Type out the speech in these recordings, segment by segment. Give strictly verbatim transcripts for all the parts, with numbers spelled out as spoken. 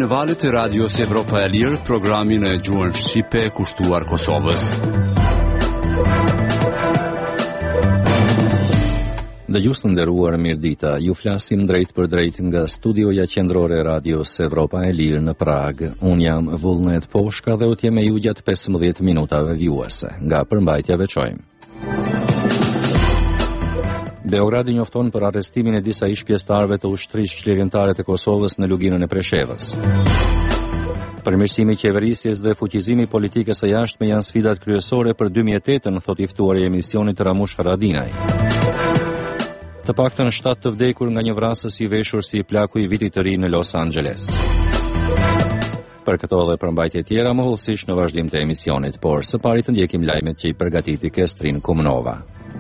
në valët e radios Evropa e Lirë, programin e gjuhën shqipe kushtuar Kosovës. Dëgjues të nderuar, mirëdita. Ju flasim drejt për drejt nga studioja qendrore e radios Evropa e Lirë në Prag. Un jam Vullnet Poshka dhe u të jem me ju gjatë pesëmbëdhjetë minutave vjuese. Nga përmbajtja veçojmë. Beogradi njofton për arrestimin e disa ish-pjesëtarëve të ushtrisë çlirimtare të Kosovës në luginën e Preshevës. Përmirësimi i qeverisjes dhe fuqizimi i politikës së jashtme janë sfidat kryesore për dy mijë e tetë, thotë i ftuari i emisionit Ramush Haradinaj. Të paktën shtatë të vdekur nga një vrasës i veshur si plaku i vitit të ri në Los Angeles. Për këto dhe përmbajtje tjera mohullësisht në vazhdim të emisionit, por së pari të ndjekim lajmet që i përgatiti Kestrin Kumnova.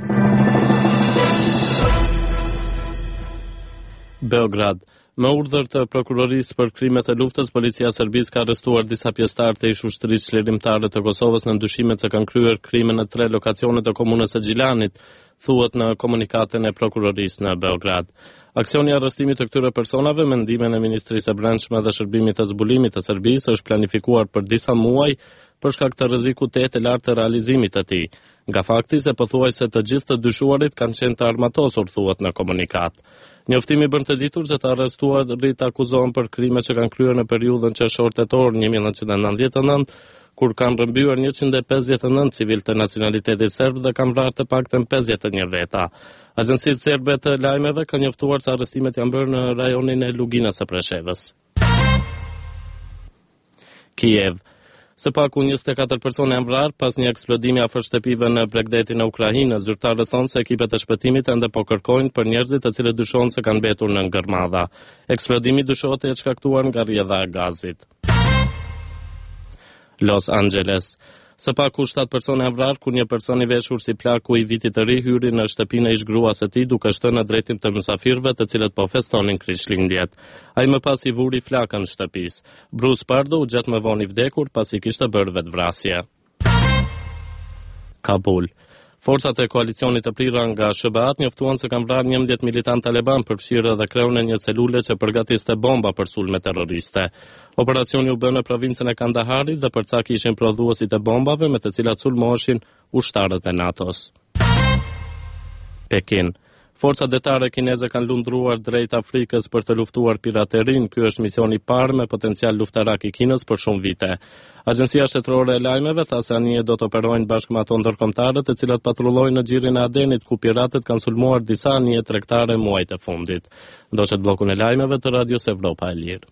Beograd. Me urdhër të prokurorisë për krimet e luftës, policia e Serbisë ka arrestuar disa pjesëtarë të ish-ushtrisë çlirimtare të Kosovës në ndyshimet se kanë kryer krime në tre lokacione të komunës së Gjilanit, thuhet në komunikatën e prokurorisë në Beograd. Aksioni i arrestimit të këtyre personave me ndihmën e Ministrisë së Brendshme dhe Shërbimit të Zbulimit të Serbisë është planifikuar për disa muaj për shkak të rrezikut të të lartë të realizimit të tij, nga fakti se pothuajse të gjithë të dyshuarit kanë qenë të armatosur, thuhet në komunikat. Njoftimi bën të ditur se të arrestuarit akuzohen për krime që kanë kryer në periudhën qershor-tetor një mijë e nëntëqind e nëntëdhjetë e nëntë, kur kanë rrëmbyer njëqind e pesëdhjetë e nëntë civil të nacionalitetit serb dhe kanë vrarë të paktën pesëdhjetë e një veta. Agjencitë serbe të lajmeve kanë njoftuar se arrestimet janë bërë në rajonin e Luginës së Preshevës. Kiev. Së paku njëzet e katër persone janë vrarë pas një eksplodimi afër shtëpive në Bregdetin e Ukrainës. Zyrtarët thonë se ekipet e shpëtimit ende po kërkojnë për njerëzit të cilët dyshohen se kanë mbetur në ngërmadha. Eksplodimi dyshohet të jetë shkaktuar nga rrjedha e gazit. Los Angeles. Së paku shtatë persone janë vrarë kur një person i veshur si plaku i vitit të ri hyri në shtëpinë e ish-gruas së tij duke shtënë në drejtim të mysafirëve të cilët po festonin Krishtlindjet. Ai më pas i vuri flakën në shtëpisë. Bruce Pardo u gjet më vonë i vdekur pasi kishte bërë vetvrasje. Kabul. Forcat e koalicionit të prira nga S B A-t njoftuan se kanë vrarë njëmbëdhjetë militant taliban përfshirë edhe kreun e një celule që përgatiste bomba për sulme terroriste. Operacioni u bë në provincën e Kandaharit dhe për ca kishin prodhuesit e bombave me të cilat sulmoheshin ushtarët e NATO-s. Pekin. Forcat detare kineze kanë lundruar drejt Afrikës për të luftuar piraterin. Ky është misioni i parë me potencial luftarak i Kinës për shumë vite. Agjencia shtetërore e lajmeve tha se anije do të operojnë bashkë me ato ndërkombëtare të cilat patrullojnë në xhirin e Adenit ku piratët kanë sulmuar disa anije tregtare muajt e fundit. Ndoqët bllokun e lajmeve të Radios Evropa e Lirë.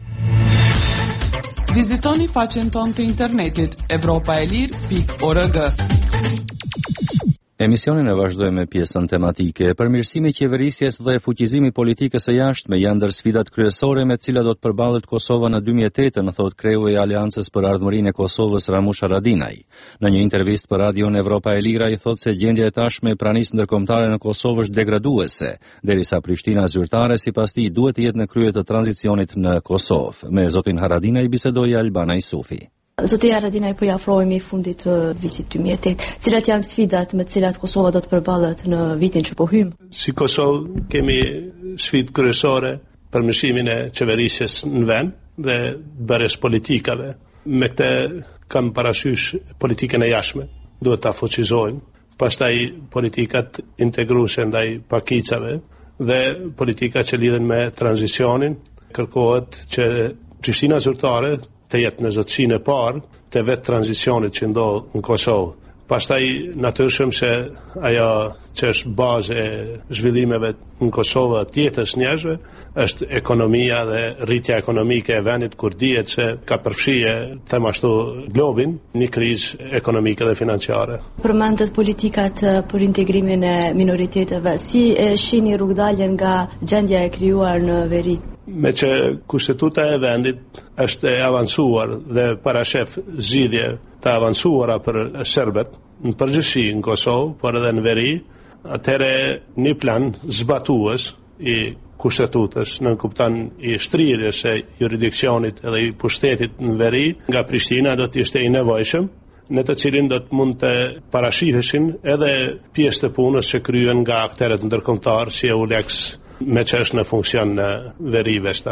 Vizitoni faqen tonë të internetit evropaelir pikë org. Emisionin e vazhdojmë me pjesën tematike. Përmirësimi i qeverisjes dhe fuqizimi i politikës së jashtme janë ndër sfidat kryesore me të cilat do të përballet Kosova në dy mijë e tetë, në thot kreu i Aleancës për Ardhmërinë e Kosovës Ramush Haradinaj. Në një intervistë për Radion Evropa e Lira i thot se gjendja e tashme e pranisë ndërkombëtare në Kosovë është degraduese, derisa Prishtina zyrtare sipas tij duhet të jetë në krye të tranzicionit në Kosovë. Me zotin Haradinaj bisedoi Albana Isufi. Zoti Haradinaj, po i afrohemi fundit të vitit dy mijë e tetë. Cilat janë sfidat me të cilat Kosova do të përballet në vitin që po hym? Si Kosovë kemi sfidë kryesore për përmirësimin e qeverisjes në vend dhe bërjes politikave. Me këtë kam parasysh politikën e jashtme, duhet ta fuqizojmë, pastaj politikat integruese ndaj pakicave dhe politika që lidhen me tranzicionin. Kërkohet që Prishtina zyrtare të jetë në zotësinë e parë të vetë tranzicionit që ndodh në Kosovë. Pastaj natyrshëm se ajo që është bazë e zhvillimeve në Kosovë të jetës njerëzve është ekonomia dhe rritja ekonomike e vendit, kur dihet se ka përfshije them ashtu globin një krizë ekonomike dhe financiare. Përmendet politikat për integrimin e minoriteteve. Si e shihni rrugdaljen nga gjendja e krijuar në veri? Me që kushtetuta e vendit është e avancuar dhe parashef zgjidhje të avancuara për serbët në përgjithësi në Kosovë, por edhe në veri, atëherë një plan zbatues i kushtetutës në kupton i shtrirjes së jurisdiksionit edhe i pushtetit në veri nga Prishtina do të ishte i nevojshëm, në të cilin do të mund të parashiheshin edhe pjesë të punës që kryen nga aktorët ndërkombëtar si EULEX me që është në funksion në veri vestash.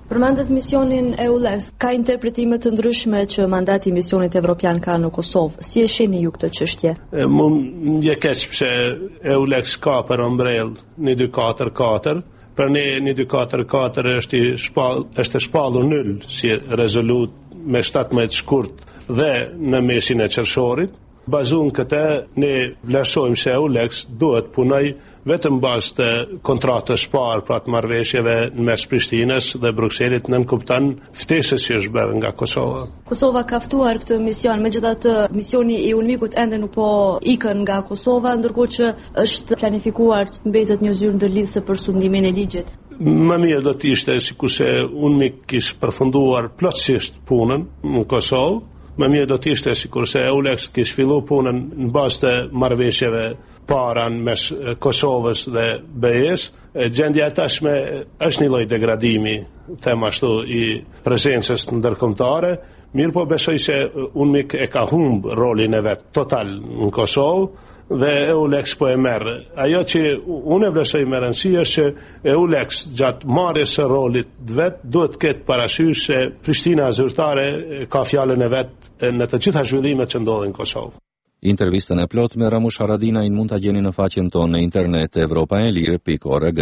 Përmendet misionin EULEX, ka interpretime të ndryshme që mandati i misionit evropian ka në Kosovë. Si e shihni ju këtë çështje? Mund je keq pse EULEX ka për ombrell një dy katër katër, për ne një dy katër katër është i shpall, është shpallur nul si rezolut me shtatëmbëdhjetë shkurt dhe në mesin e qershorit. Bazuar këtë, ne vlerësojmë se EULEX duhet punoj vetëm bazë të kontratës parë pra të marrëveshjeve në mes Prishtinës dhe Brukselit, nënkupton ftesës që është bërë nga Kosova. Kosova ka ftuar këtë mision, megjithatë misioni i UNMIK-ut ende nuk po ikën nga Kosova, ndërkohë që është planifikuar të mbetet një zyrë ndërlidhëse për sundimin e ligjit. Më mirë do të ishte sikurse UNMIK kishte përfunduar plotësisht punën në Kosovë. Më mirë do të ishte sikurse EULEX kishte filluar punën në bazë të marrëveshjeve para mes Kosovës dhe B E-s. Gjendja e tashme është një lloj degradimi, them ashtu, i prezencës ndërkombëtare, mirë po besoj se UNMIK e ka humb rolin e vet total në Kosovë dhe EULEX po e merr. Ajo që unë e vlerësoj me rëndësi është që EULEX gjatë marrjes së rolit vet duhet të ketë parasysh se Prishtina zyrtare ka fjalën e vet në të gjitha zhvillimet që ndodhin në Kosovë. Intervistën e plot me Ramush Haradinajin mund ta gjeni në faqen tonë në internet evropaelir pikë org.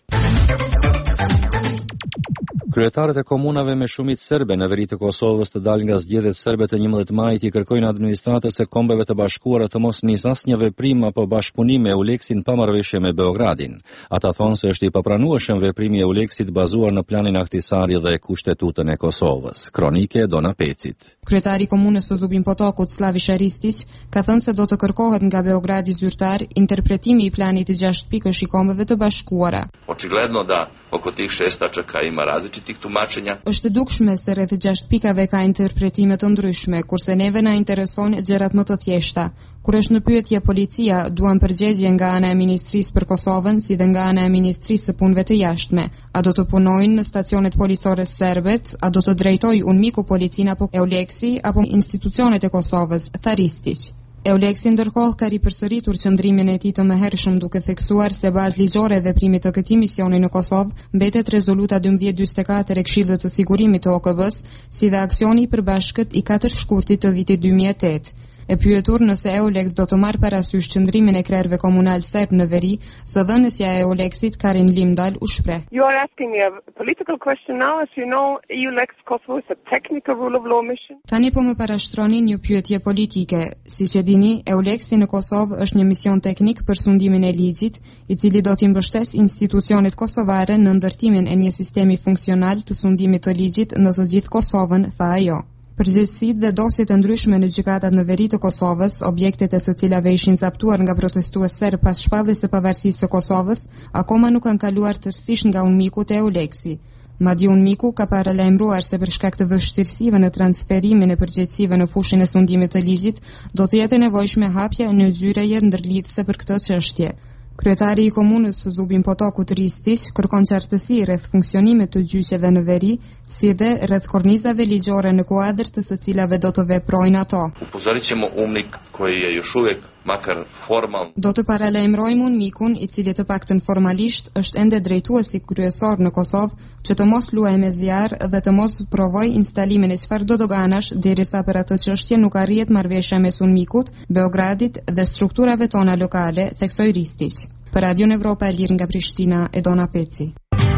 Kryetarët e komunave me shumicë serbe në veri të Kosovës të dalë nga zgjedhjet serbe të njëmbëdhjetë majit i kërkojnë administratës së Kombeve të Bashkuara të mos nis asnjë veprim apo bashkëpunim me EULEX-in pa marrëveshje me Beogradin. Ata thonë se është i papranueshëm veprimi i EULEX-it bazuar në planin Ahtisari dhe Kushtetutën e Kosovës. Kronike Dona Pecit. Kryetari i komunës së Zubin Potokut, Slavish Ristić, ka thënë se do të kërkohet nga Beogradi zyrtar interpretimi i planit të gjashtë pikësh i Kombeve të Bashkuara. Očigledno da oko tih šest tačaka ima različitih tumačenja. Është dukshme se rreth gjashtë pikave ka interpretime të ndryshme, kurse neve na intereson gjërat më të thjeshta. Kur është në pyetje policia, duan përgjigje nga ana e Ministrisë për Kosovën, si dhe nga ana e Ministrisë së Punëve të Jashtme. A do të punojnë në stacionet policore serbet, a do të drejtojë UNMIK-u, policinë apo EULEX-i apo institucionet e Kosovës, tha Ristić. EULEX-i ndërkohë ka ripërsëritur qëndrimin e tij të mëhershëm duke theksuar se bazë ligjore e veprimit të këtij misioni në Kosovë mbetet rezoluta dymbëdhjetë njëzet e katër e Këshillit të Sigurimit të O K B-s, si dhe aksioni i përbashkët i katër shkurtit të vitit dy mijë e tetë. E pyetur nëse EULEX do të marrë parasysh qëndrimin e krerëve komunal serb në veri, së dhënësja e EULEX-it Karin Limdal u shpreh. You are asking me a political question now, as you know, EULEX Kosovo is a technical rule of law mission. Tani po më parashtroni një pyetje politike. Siç e dini, EULEX-i në Kosovë është një mision teknik për sundimin e ligjit, i cili do të mbështesë institucionet kosovare në ndërtimin e një sistemi funksional të sundimit të ligjit në të gjithë Kosovën, tha ajo. Përgjegjësitë dhe dosjet e ndryshme në gjykatat në veri të Kosovës, objektet e së cilave ishin zaptuar nga protestues serb pas shpalljes së pavarësisë së Kosovës, akoma nuk kanë kaluar tërësisht nga UNMIK-u te EULEX-i. Madje UNMIK-u ka paralajmëruar se për shkak të vështirësive në transferimin e përgjegjësive në fushën e sundimit të ligjit, do të jetë e nevojshme hapja e një zyreje ndërlidhëse për këtë çështje. Kryetari i komunës së Zubin Potokut Ristić kërkon qartësi rreth funksionimit të gjyqeve në veri, si dhe rreth kornizave ligjore në kuadër të së cilave do të veprojnë ato. Upozorićemo UNMIK koji je još uvijek makar formal. Do të paralajmërojmë UNMIK-un, i cili të paktën formalisht është ende drejtuesi kryesor në Kosovë, që të mos luajë me zjarr dhe të mos provojë instalimin e çfarëdo doganash derisa për atë çështje nuk arrihet marrëveshja mes UNMIK-ut, Beogradit dhe strukturave tona lokale, theksoi Ristić. Për Radion Evropa e Lirë nga Prishtina, Edona Peci.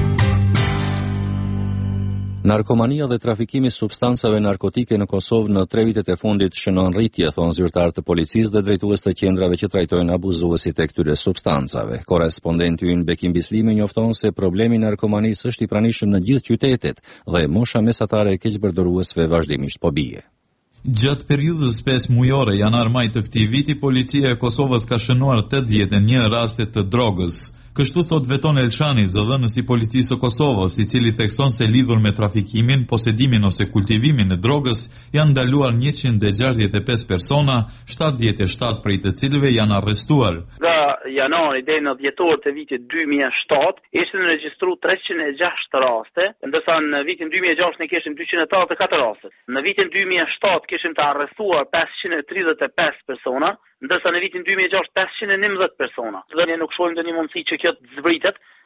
Narkomania dhe trafikimi substancave narkotike në Kosovë në tre vitet e fundit shënon rritje, thonë zyrtar të policisë dhe drejtues të qendrave që trajtojnë abuzuesit e këtyre substancave. Korrespondenti ynë Bekim Bislimi njofton se problemi i narkomanisë është i pranishëm në gjithë qytetet dhe mosha mesatare e keqpërdoruesve vazhdimisht po bie. Gjatë periudhës pesë mujore janar-maj të këtij viti, policia e Kosovës ka shënuar tetëdhjetë e një raste të drogës. Kështu thot Veton Elshani, zëdhënës i policisë së Kosovës, i cili thekson se lidhur me trafikimin, posedimin ose kultivimin e drogës janë ndaluar njëqind e gjashtëdhjetë e pesë persona, shtatëdhjetë e shtatë prej të cilëve janë arrestuar. Nga janari deri në dhjetor të vitit dy mijë e shtatë ishin regjistruar treqind e gjashtë raste, ndërsa në vitin dy mijë e gjashtë ne kishim dyqind e tetëdhjetë e katër raste. Në vitin dy mijë e shtatë kishim të arrestuar pesëqind e tridhjetë e pesë persona, ndërsa në vitin dy mijë e gjashtë pesëqind e njëmbëdhjetë persona. Dhe ne nuk shohim ndonjë mundësi që kjo të zbritet,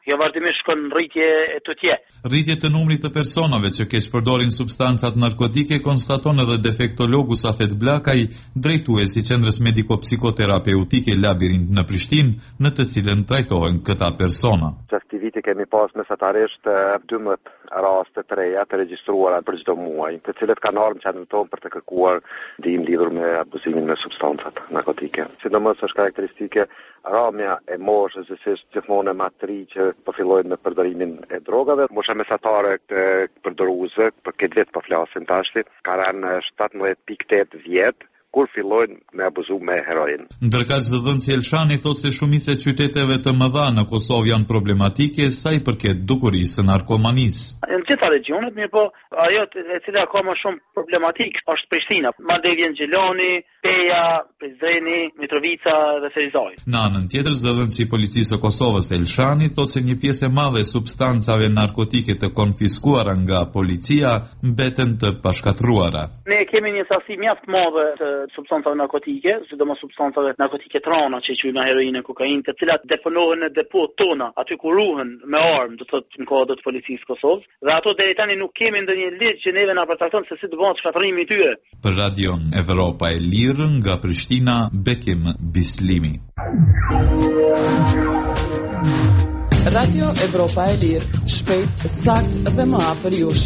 jo vazhdimisht shkon në rritje e tutje. Rritje të numrit të personave që keq përdorin substancat narkotike konstaton edhe defektologu Safet Blakaj, drejtuesi i Qendrës Mediko-Psikoterapeutike Labirint në Prishtinë, në të cilën trajtohen këta persona. Këtij viti kemi pas mesatarisht dymbëdhjetë raste të reja të regjistruara për çdo muaj, të cilët kanë ardhur në qendrën tonë për të kërkuar ndihmë lidhur me abuzimin me substancat narkotike. Sidomos është karakteristike ramja e moshës, se është gjithmonë më të ri që po fillojnë me përdorimin e drogave. Mosha mesatare të përdoruesve, për këtë vit po flasim tash, ka rënë shtatëmbëdhjetë pikë tetë vjet, kur fillojnë me abuzu me heroin. Ndërkaq Zëdhënci Elshani thotë se shumica e qyteteve të mëdha në Kosovë janë problematike sa i përket dukurisë së narkomanisë. Në gjitha regionet, mirë po, ajo e cila ka më shumë problematik është Prishtina, madje vjen Gjeloni, Peja, Prizreni, Mitrovica dhe Ferizaj. Në anën tjetër, Zëdhënci i Policisë së Kosovës Elshani thotë se një pjesë e madhe e substancave narkotike të konfiskuara nga policia mbeten të pashkatruara. Ne kemi një sasi mjaft madhe të substancave narkotike, sidomos substancave narkotike trana që quajmë heroinë, kokainë, të cilat deponohen në depot tona, aty ku ruhen me armë, do thotë në kodrat të policisë Kosovës, dhe ato deri tani nuk kemi ndonjë ligj që neve na përcakton se si do bëhet shkatërrimi i tyre. Për Radion Evropa e Lirë nga Prishtina, Bekim Bislimi. Radio Evropa e Lirë, shpejt, sakt dhe më afër jush.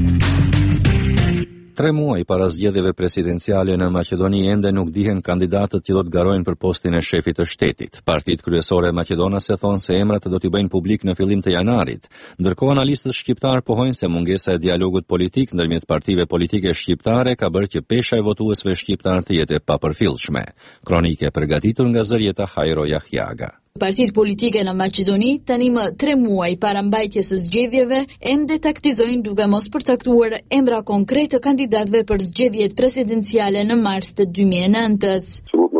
Tre muaj para zgjedhjeve presidenciale në Maqedoni ende nuk dihen kandidatët që do të garojnë për postin e shefit të shtetit. Partitë kryesore maqedonase thonë se emrat do t'i bëjnë publik në fillim të janarit, ndërkohë analistët shqiptar pohojnë se mungesa e dialogut politik ndërmjet partive politike shqiptare ka bërë që pesha e votuesve shqiptar të jetë e papërfillshme. Kronike përgatitur nga Zërieta Hajro Jahjaga. Partitë politike në Maqedoni tani më tre muaj para mbajtjes së zgjedhjeve ende taktizojnë duke mos përcaktuar emra konkret të kandidatëve për zgjedhjet presidenciale në mars të dy mijë e nëntës.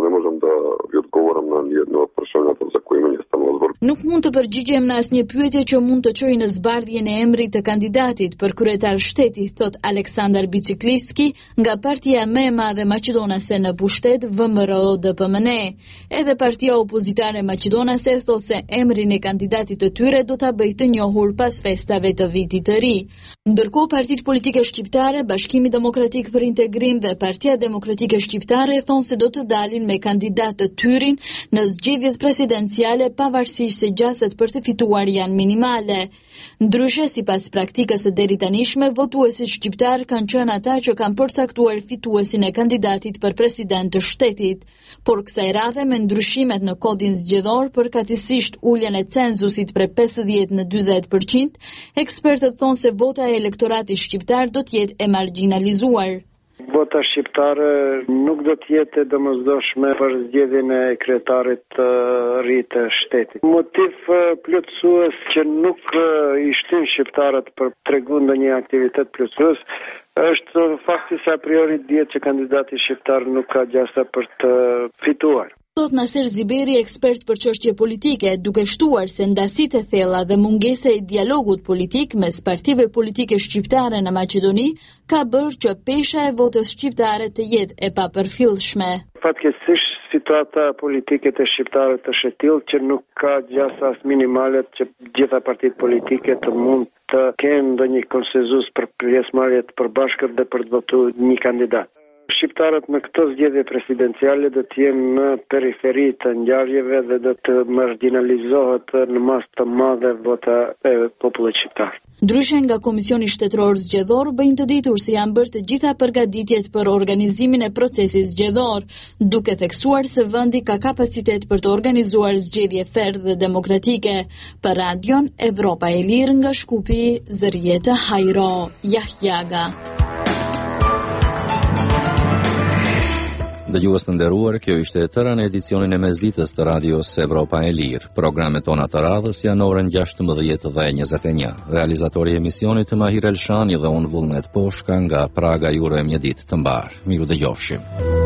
Nuk mund të përgjigjem në asnjë pyetje që mund të çojë në zbardhjen e emrit të kandidatit për kryetar shteti, thot Aleksandar Bicikliski nga partia më e madhe maqedonase në pushtet V M R O D P M N E. Edhe partia opozitare maqedonase thot se emrin e kandidatit të tyre do ta bëjë të njohur pas festave të vitit të ri. Ndërkohë partitë politike shqiptare, Bashkimi Demokratik për Integrim dhe Partia Demokratike Shqiptare thonë se do të dalin me kandidat të tyrin në zgjedhjet presidenciale pavarësisht se gjaset për të fituar janë minimale. Ndryshe, sipas praktikës së deri tanishme, votuesit shqiptar kanë qenë ata që kanë përcaktuar fituesin e kandidatit për president të shtetit. Por kësaj radhe me ndryshimet në kodin zgjedhor, përkatësisht uljen e cenzusit prej pesëdhjetë në dyzet përqind, ekspertët thonë se vota e elektoratit shqiptar do të jetë e marginalizuar. Vota shqiptare nuk do të jetë domosdoshme për zgjedhjen e kryetarit të ri të shtetit. Motiv plotësues që nuk i shtyn shqiptarët për tregu ndonjë aktivitet plotësues është fakti se a priori dihet që kandidati shqiptar nuk ka gjasa për të fituar. Thot Naser Ziberi, ekspert për çështje politike, duke shtuar se ndasitë e thella dhe mungesa e dialogut politik mes partive politike shqiptare në Maqedoni ka bërë që pesha e votës shqiptare të jetë e papërfillshme. Fatkeqësisht situata politike të shqiptarët është e tillë që nuk ka gjasa as minimale që gjitha partitë politike të mund të kenë ndonjë konsenzus për pjesëmarrje të përbashkët dhe për të votuar një kandidat. Shqiptarët në këtë zgjedhje presidenciale do të jenë në periferi të ngjarjeve dhe do të marginalizohet në masë të madhe vota e popullit shqiptar. Ndryshe nga Komisioni Shtetëror Zgjedhor bëjnë të ditur se janë bërë të gjitha përgatitjet për organizimin e procesit zgjedhor, duke theksuar se vendi ka kapacitet për të organizuar zgjedhje fair dhe demokratike. Për Radion Evropa e Lirë nga Shkupi, Zërieta Hajro Jahjaga. Dëgjues të nderuar, kjo ishte e tëra në edicionin e mesditës të Radios Evropa e Lirë. Programet tona të radhës janë orën gjashtëmbëdhjetë dhe njëzet e një. Realizatori i emisionit Mahir Elshani dhe unë Vullnet Poshka nga Praga ju urojmë një ditë të mbar. Miru dëgjofshim.